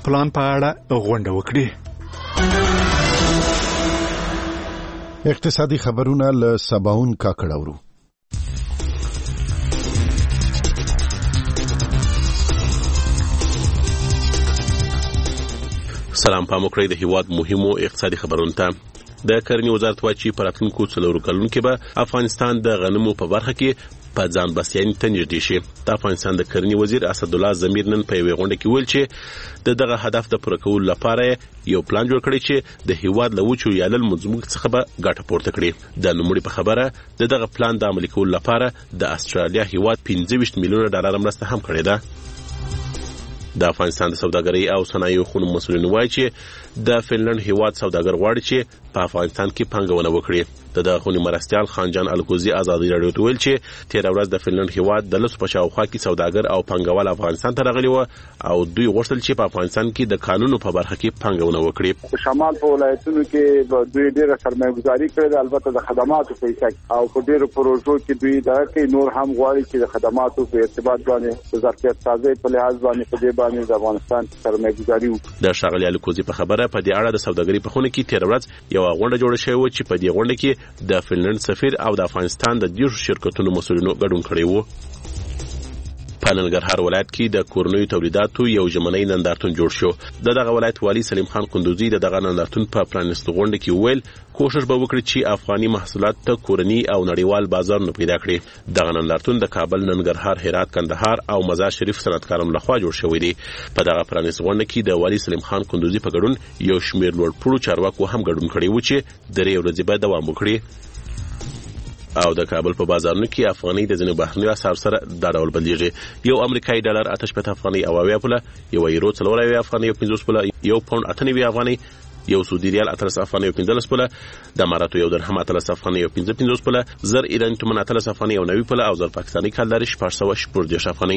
پلان په اړه غونډه وکړي. اقتصادي خبرونه له سباون کاکړاورو. سلام په مکرې د هیواد مهمو اقتصادي خبرونو ته. د کرنې وزارت وايي چې په راتلونکو 4 کلونو کې به افغانستان د غنمو په برخه کې په ځان بسیاینې ته نږدې شي. د افغانستان د کرنې وزیر اسدالله ضمیر نن په یوه غونډه کې ویل چې دغه هدف د پوره کولو لپاره یو پلان جوړ کړی چې د هیواد له وچو یا لل مزموک څخه به ګټه پورته کړي. د نوموړي په خبره دغه پلان د عملي کولو لپاره د استرالیا هیواد 15 میلیون ډالر مرسته هم کړې ده. د افغانستان د سوداګرۍ او صنایعو خونو مسؤلین وایي چې د فنلند هیواد سوداګر غواړي چې په افغانستان کې پانګونه وکړي. د خونی مرستيال خانجان الکوزي ازادي رادیو ته ویل چې 13 ورځ د فنلند هیواد د لس په شاوخوا کې سوداګر او پانګوال افغانستان ته راغلي و او دوی غوښتل چې په افغانستان کې د قانونو په برخه کې پانګونه وکړي. په شمال په ولایتونو کې دوی ډېر سرمایه‌ګذاري کړې ده، البته د خدماتو په حصہ او په ډېرو پروژو کې دوی دا کې نور هم غواړي چې د خدماتو په ارتباط باندې د ظرفیت سازي په لحاظ باندې په دې باندې د افغانستان سرمایه‌ګذاري وکړي. د شاغلي الکوزي په خبره په دې اړه د سوداګرۍ په خونه کې 13 ورځ یو غونډه جوړه شوې و چې په دې غونډه کې د فنلند سفیر او د افغانستان د دیرشو شرکتونو مسؤلینو ګډون کړی وو. په ننګرهار ولایت کې د کورنیو تولیداتو یو ژمنی نندارتون جوړ شو. دغه ولایت والی سلیم خان قندوزی دغه نندارتون په پرانیست غونډه کې ویل کوشش به وکړي چې افغاني محصولات ته کورنی او نړیوال بازارونه پیدا کړي. دغه نندارتون د کابل، ننګرهار، هرات، کندهار او مزار شریف صنعتکارانو لخوا جوړ شوی دی. په دغه پرانیست غونډه کې د والی سلیم خان قندوزی په ګډون یو شمېر لوړپوړو چارواکو هم ګډون کړی و چې درې ورځې به دوام وکړي. او د کابل په بازارونو کې افغاني د ځینو بهرنیو اسعارو سره دا ډول بدلیږي. یو امریکایي ډالر 8 افغاني او 80 پوله، یو یورو 4 افغاني او 50 پوله، یو پاوند 98 افغاني، یو سعودي ریال 18 افغاني او 15 پوله، د اماراتو یو درهم 18 افغاني او 15 پوله، زر ایراني تومان 18 افغاني او 90 پوله او زر پاکستاني کالداري 414 افغاني.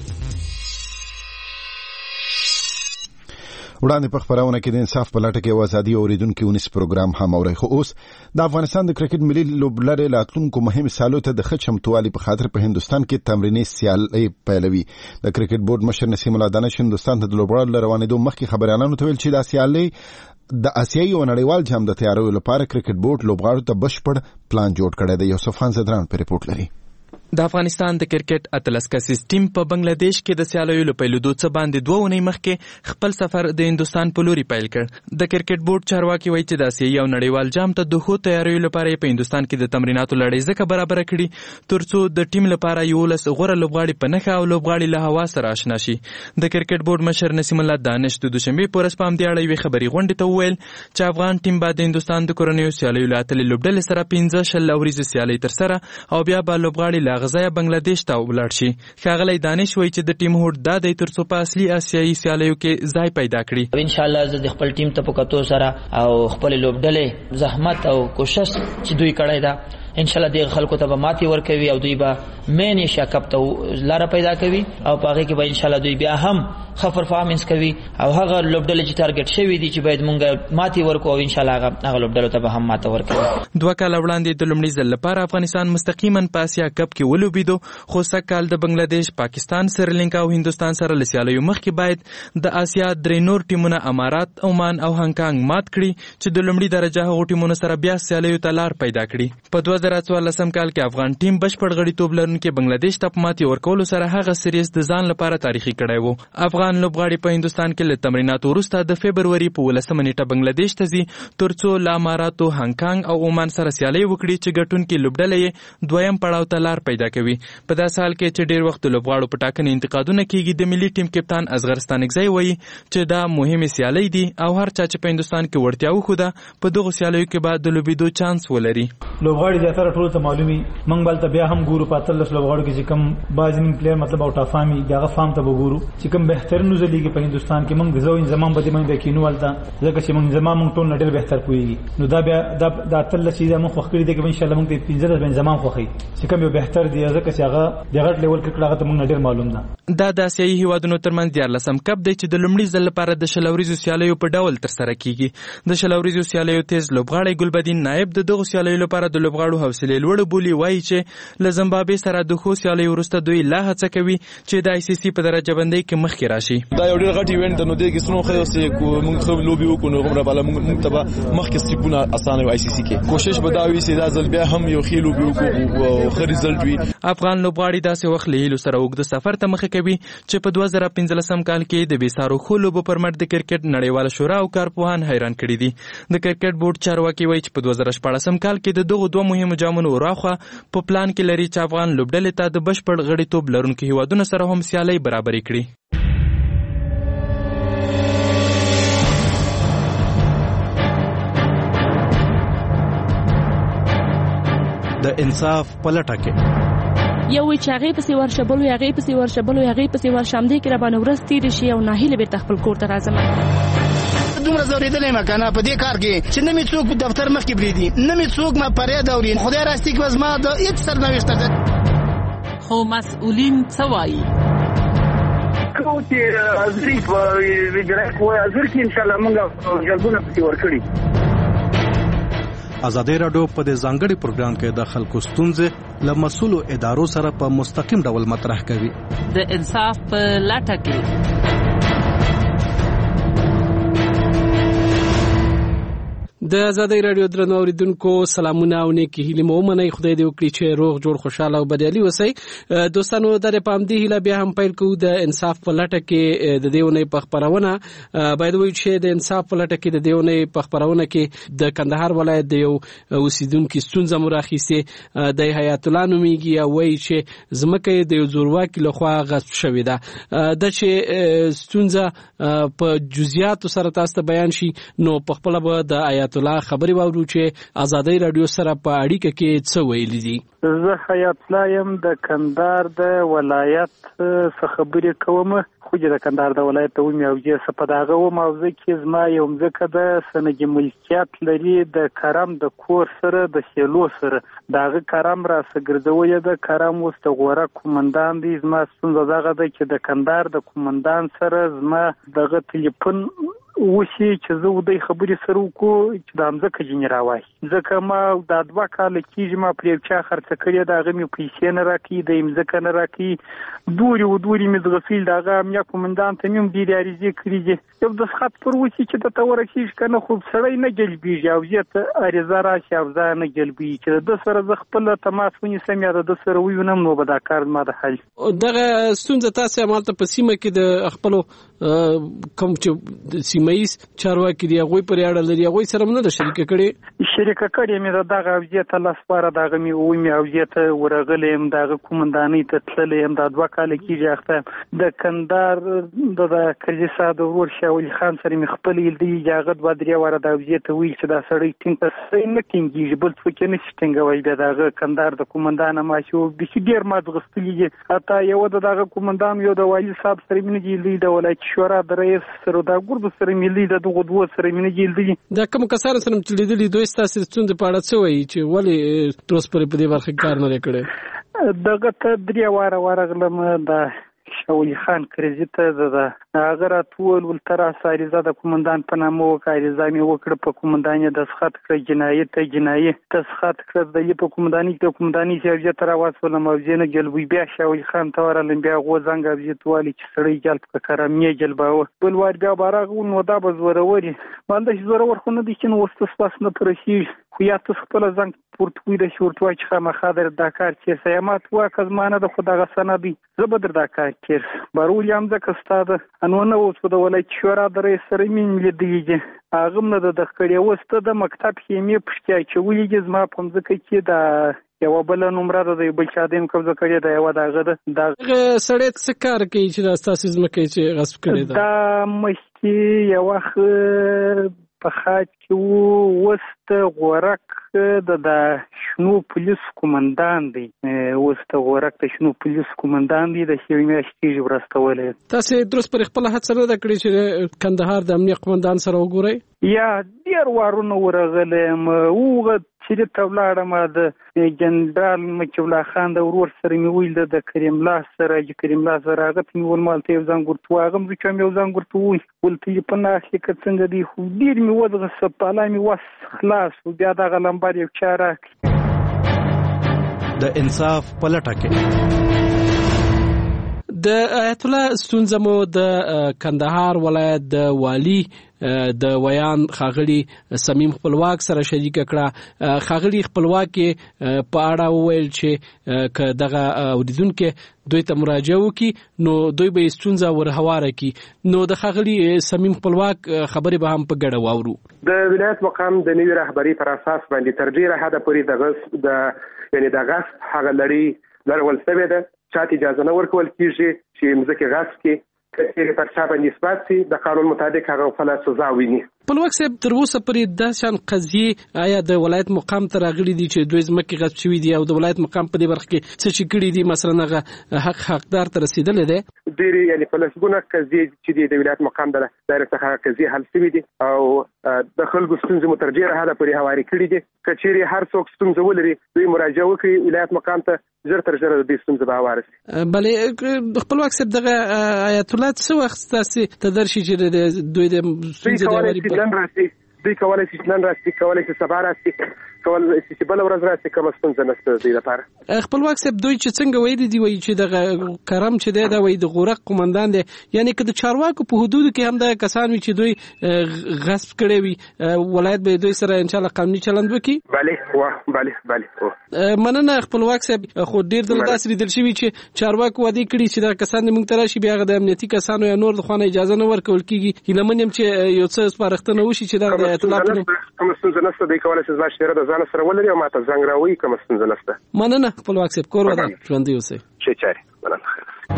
وړاندې په خبرونه کې د انصاف په لټه کې ازادي اوریدونکو ونیس پروګرام هم اوري. خو اوس د افغانستان د کرکټ ملي لوبلړې راتلونکو مهم سالو ته د خچمتوالي په خاطر په هندستان کې تمریني سیالي پیلوي. د کرکټ بورډ مشر نسیم الله دانش هندستان ته د لوبغاړو روانېدو مخکې خبريالانو ته ویل چې د سیالي د آسیایي او نړیوال جام د تیارولو لپاره کرکټ بورډ لوبغاړو ته بشپړ پلان جوړ کړی دی. یوسف خان زدران په ریپورت لري. د افغانستان د کرکټ اتلس کسیز ټیم په بنگلاديش کې د سیالیو لپاره څه باندې 2 ونې مخکې خپل سفر د هندستان په لوري پیل کړ. د کرکټ بورډ چارواکي وایي چې د آسیایي او نړیوال جام ته د خو تیاریو لپاره په هندستان کې د تمریناتو لړۍ ځکه برابر کړي ترڅو د ټیم لپاره یو لس غوړه لوبغاړي په نخښه او لوبغاړي له هوا سره آشنا شي. د کرکټ بورډ مشر نسیم الله دانش د دوشنبه په ورځ په همدې اړه یو خبري غونډه ته وویل چې افغان ټیم بعد د هندستان د کورنیو سیالیو لاتلې لوبډلې سره 15 شل اوريز سیالي تر سره او بیا به لوبغاړي لا غزا بنگلاديش ته ولاړ شي. خاغلی دانش وایي چې د ټیم هوډ دا د ترڅو په اصلي آسیایي سیالیو کې ځای پیدا کړي. ان شاء الله زه د خپل ټیم ته په کتو سره او خپل لوبډلې زحمت او کوشش چې دوی کړی دا ان شاء الله د خلکو ته به ماتي ورکوي او دوی به مین ایشیا کپ ته لار پیدا کوي او په هغه کې به ان شاء الله دوی بیا هم ښه پرفارمنس کوي او هغه لوبډلې چې ټارګټ شوی دي چې باید مونږه ماتي ورکو او ان شاء الله هغه لوبډلو ته به هم ماته ورکوي. 2 کال وړاندې د لومړي ځل لپاره افغانستان مستقیما په اسیا کپ کې ولوبېدو خو سکهال د بنگلاديش، پاکستان، سریلانکا او هندستان سره لسیالیو مخکې باید د آسیا درې نور ټیمونه امارات، عمان او هانګ مات کړي چې د لومړي درجه هغو ټیمونو سره بیا سیالیو ته لار پیدا کړي. په 2014 کال کې افغان ټیم بشپړ غړیتوب لرونکي بنگلاديش ته ماتې ورکولو سره هغه سیریز د ځان لپاره تاریخي کړی وو. افغان لوبغاړي په هندستان کې له تمریناتو وروسته د فبروري په 18 نیټه بنگلاديش ته ځي ترڅو له اماراتو، هانګ او عمان سره سیالي وکړي چې ګټونکي لوبډلې دویم پړاو ته لار پیدا کوي. په داسې حال کې چې ډیر وخت لوبغاړو په ټاکنې انتقادونه کیږي، د ملي ټیم کپتان اصغر ستانکزی وایي چې دا مهمه سیالي دي او هر چا چې په هندستان کې وړتیا وښوده په دغه سیالیو کې به د لوبېدو چانس ولري. لوبغاړي زیاتره ټول ته معلومي منګ بل ته بیا هم ګورو په اتلس لوبغاړو کې چې کوم بازنګ پلیئر مطلب او ټافامي دغه فارم ته وګورو چې کوم بهترین نوزلیږي په هندستان کې موږ زو انضمام بده موږ کینو ولته ځکه چې موږ انضمام موږ ټول نډل بهتر کوي نو دا بیا د اتلس چې موږ خوښ کړی دی چې ان شاء الله موږ ته 15 باندې انضمام خوخي چې کوم یو بهتر دی ځکه چې هغه د غټ لیول کې کړه ته موږ نډل معلوم ده. دا د آسیایي هیوادونو ترمنځ 14 کپ دی چې د لومړي ځل لپاره د شلوريزو سیالیو په ډول تر سره کیږي. د شلوريزو سیالیو تیز لوبغاړی ګلبدین نائب د دغه سیالیو لپاره د لوبغاړو حوصله لوړ بولی وایي چې له زمبابوې سره د خو سیالي وروسته دوی لا هڅه کوي چې د ICC په درجه بندۍ کې مخکې راشي. دا یو ډېر غټ ایونت دی نو دې کې څنو خو چې موږ خو لوبي وکړو نو غوړه بالا موږ ته مخکې سټیپونه اسانه وي ICC کې کوشش به دا وي چې دا ځل بیا هم یو خېلو به وکړو او خو ریزلټ وي. افغان لوبغاړي داسې وخت له هیلو سره اوږده سفر ته مخه کوي چې په 2015 کال کې د بیسارو خو لوبو پر مټ د کرکټ نړیواله شورا او کارپوهان حیران کړي دي. د کرکټ بورډ چارواکي وایي چې په 2014 کال کې د دغو دوه مهمو جامونو راخوا په پلان کې لري چې افغان لوبډلې ته د بشپړ غړیتوب لرونکو هیوادونو سره هم سیالي برابرې کړي. د انصاف پلټه کې یو چې هغه پسې ورشبل وي هغه پسې ورشبل وي هغه پسې ورشم دي کې را باندې ورس تیر شي او ناهیله به تخپل کور ته راځم. دومره زوریدلې مکنه په دې کار کې چې نه می څوک په دفتر مخ کې بریدي نه می څوک ما پرې دا ورین خدای راستي کې وزما د هیڅ سرنوشت ده. خو مسؤلین څه وایي؟ کو چې ازري په ویډیو کو ازر کې ان شاء الله موږ جلبونه پسې ورکړي. ازادي رادیو په دې ځانګړي پروګرام کې د خلکو ستونزې له مسؤلو ادارو سره په مستقیم ډول مطرح کوي. د انصاف په لټه کې د ازادي رادیو درنو اوریدونکو سلامونه او نیکی هیله مو منئ. خدای دې وکړي چې روغ جوړ خوشاله او بریالي اوسئ. دوستانو د پام دی هیله بیا هم پیل کوو د انصاف په لټه کې د دیونې په خبرونه باید وایي چې د انصاف په لټه کې د دیونې په خبرونه کې د کندهار ولایت د یو اوسیدونکو ستونزه مراخیسه د حیات الله نومیږي او وایي چې زمکه د یو زورواکي لخوا غصب شوې ده. د چې ستونزه په جزئیات سره تاسو بیان شي نو په خپل به د حیات الله خبري واورو چې ازادي رادیو سره په اړیکه کې څه ویلي دي. زه حیات الله یم د کندهار د ولایت څخه خبرې کوم. خو د کندهار د ولایت ته ومه او چې په داغه و موضوع کې زما یو ځکه د سنجي ملکیت لري د کرم د کور سره د سیلو سره داغه کرم را سګرځوي د کرم وست غوړه کومندان دي. زما څنګه داغه د چې د کندهار د کومندان سره زما دغه ټلیفون وشي چې زه ودی خبرې سره وکړو چې د امزکه جنراوي ځکه ما د ادوا کال کېږي ما پرې چا خرڅ کړی دا غمي پیسې نه راکې د امزکه نه راکې دوری مې دغفیل داغه امیا کومندان ته مې ډیر اړیزه کړی دي. یو د خط پر وشي چې د تور کېږي کنه خو سړی نه جلبیږي او زه اړیزه راشي او ځا نه جلبي چې د سره ز خپل تماس ونی سم یا د سره وینم نو به دا کار ما د حل دغه ستونزه تاسو عملته په سیمه کې د خپل کوم چې مېس چارواکي دی هغه پر اړه لري هغه سره نه د شریک کړي مې دغه اوجته لاسپاره دغه مې ومه اوجته ورغلم دغه کومندانۍ ته تللم د دوه کال کېږي اخته د کندهار د کرزي صاحب ور شاول خان سره مې خپل دی یاغت و درې واره د اوجته ویل چې دا سړی ټینګ څه نه کېږي بل څه کې نه څنګه وای دغه کندهار د کومندان ما شو د ډیر ما غستلې اته یو دغه کومندان یو د والی صاحب سره مې دی د ولایت شورا د رئیس سره د ګورد سره ملي د دغه دوه سره مې جلدي دا کوم کسان سره چې لیدلې دوی ستاسو ستونزې په اړه څه وایي چې ولې تروس پر په دې برخه کار نه کړی. دغه ته درې واره غلم د شاولی خان کرزي ته د هغه راتول ولتر اساریزه د کومندان په نامه وکړه مې وکړه په کومندان د سخت کړ جنایت تسخط کړ د په کومنداني چې تر واسول موجه نه جلبوي بیا شاولی خان ته ورل بیا غوځنګ ابجتوالي چې سړی جلب کړم جلباو بل وار بیا بارغ نو دا بزوروري مالده زورور خو نه دي چې نو وستس نه پرشي خو یا تاسو خپل ځنګ پورتوي د شورتوا چې خامخا در داکار چې سیامات واکز مانه د خدای غسنه دي زبر داکار کې بارول یم ځکه ستاده انونه اوس په ولایت شورا درې سره مين لیديږي هغه نه د دخکړې وسته د مکتب خیمه پښتیا چې ولېږي زما په ځکه کې دا یو بل نمبر د بل چا دیم قبضه کړی دا یو دغه د سړی څه کار کوي چې تاسو زمکه چې غصب کړی دا مشکي یو وخت په خاط کې وست غورک د شنو پولیس کومندان دی وست غورک د شنو پولیس کومندان دی د شوی میاشتې ورستولې. تاسو درس پر خپل هڅه نه کړی چې کندهار د امنیت قومندان سره وګورئ؟ یا ډیر وارونه ورغلم اوغه چې تولاړم د جنرال مچولا خان د ورور سره مې ویل د کریم الله سره هغه مې ول مالته یو ځان ګورتو هغه مې کوم یو ځان ګورتو ولته په ناخ کې څنګه دی خو ډیر مې وځه سپاله مې واس خلاص بیا د غلمبر یو چاره د انصاف په لټه کې. د آیت الله ستونزه مو د کندهار ولایت د والی د ویان خاغلی سمیم خپلواک سره شریک کړه. خاغلی خپلواک په اړه وویل چې که دغه اوریدونکو دوی ته مراجعه وکړي نو دوی به ستونزه ورهواره کړي. نو د خاغلی سمیم خپلواک خبرې به هم په ګډه واورو. د ولایت مقام د نوي رهبری پر اساس باندې تر ډیره حده پورې د غصب هغه لړول شوې ده. چاته اجازه نه ورکول کیږي چې مځکه غصب کړي. کله پر چا باندې اثبات شي د قانون مطابق هغه خپل سزا ویني. خپلواک صاحب تر اوسه پورې د شان قضیه آیا د ولایت مقام ته راغلي دي چې دوی ځمکې غصب شوي دي او د ولایت مقام په دې برخه کې څه چې کړي دي مثلا هغه حقدار ته رسیدلې ده؟ ډېرې یعنې په لسګونه قضیې چې د ولایت مقام د دایره څخه قضیې حل شوي دي او د خلکو ستونزې مو تر ډېره حده پورې هوارې کړي دي. که چیرې هر څوک ستونزه ولري دوی مراجعه وکړي ولایت مقام ته ژر تر ژره د دې ستونزې به هواره شي. بلې خپلواک صاحب دغه آیت الله څه وخت تاسې ته درشي چې دوی د ستونزې د هواري دوی کولای شي نن راشي، کولای شي سبا راشي، کولای شي بل ورځ راشي، کوم ستونزه نشته دې لپاره. خپلواک صاحب دوی چې څنګه وایي دی وایي چې د کرم چې دی دا وایي د غورق قومندان دی، یعنی که د چارواکو په حدودو کې هم د کسان وي چې دوی غصب کړي وي ولایت به دوی سره ان شاء الله قانوني چلند وکړي. بله مننه خپلواک صاحب. خو ډیر دلته لیدل شوی چې چارواکو وعده کړي چې دا کسان موږ ته راشي بیا د امنیتي کسانو یا نور د خوانه اجازه نه ورکول کیږي. هیلمن هم چې یو څه سپارښتنه وشي چې دا د اطلاع کوم ستونزه نشته دی کولای شي ځما شهره د ځان سره ولري او ماته زنګ راوي کوم ستونزه نشته. مننه خپلواک صاحب. کور ودا ژوند دی اوسه چې چاري مننه.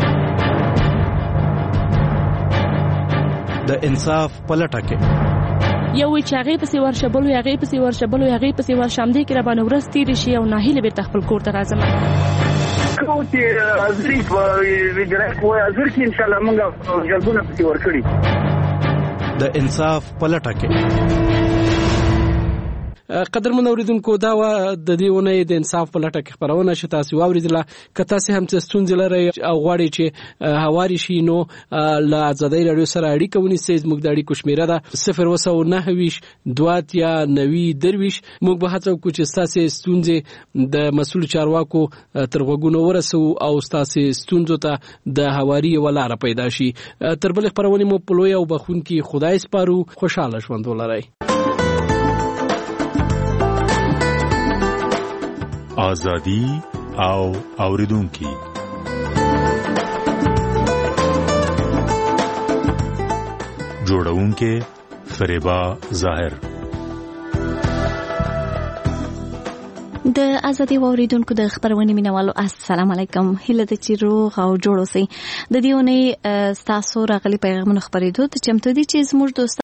د انصاف پلټه کې یو چې هغه پسې ورشبلو هغه پسې ورشامدې کې را باندې ورستې شي او ناهیله به تخپل کور ته راځم. کوتي ازری په ویډرا کوه ازر کې ان شاء الله موږ جلبونه پسې ورکړي. د انصاف پلټه کې قدرمن اوریدونکو دا و د دې ونې د انصاف په لټه کې خبرونه شته تاسو واوریدله. که تاسو هم څه ستونزې لرئ او غواړئ چې هواري شي نو له ازادۍ راډیو سره اړیکه ونیسئ. زموږ د اړیکو شمیره ده 0299290 موږ به هڅه وکړو چې تاسو ستونزې د مسؤل چارواکو تر غوږونو ورسو او تاسو ستونزو ته د هواري ولاره پیدا شي. تر بل خبرونه مو په لوی او بخونکي خدای سپارو. خوشاله ژوند ولرئ. آزادی او اوریدونکي جوړونکي فریبا ظاهر. د ازادي اوریدونکو د خبرونه مینوالو السلام علیکم. هله د چیروغ او جوړ اوسئ. د دې ونې تاسو راغلي پیغامونه خبرېدو ته چمتو دي چې زموږ دوست